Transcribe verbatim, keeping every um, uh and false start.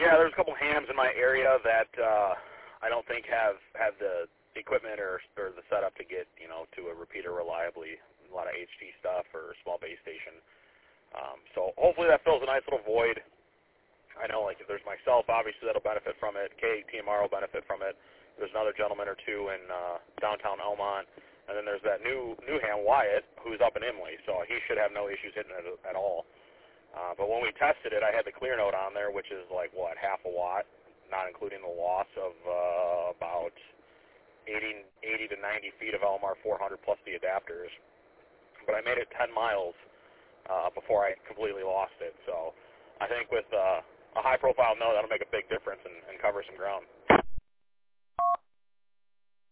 Yeah, there's a couple hams in my area that uh, I don't think have have the equipment or or the setup to get you know to a repeater reliably. A lot of H T stuff or small base station. Um, so hopefully that fills a nice little void. I know, like, if there's myself, obviously that'll benefit from it. K T M R will benefit from it. There's another gentleman or two in uh, downtown Elmont. And then there's that new new ham, Wyatt, who's up in Imlay. So he should have no issues hitting it at all. Uh, but when we tested it, I had the clear note on there, which is like, what, half a watt, not including the loss of uh, about eighty, eighty to ninety feet of L M R four hundred plus the adapters. But I made it ten miles uh, before I completely lost it. So I think with uh, a high-profile note, that'll make a big difference and, and cover some ground.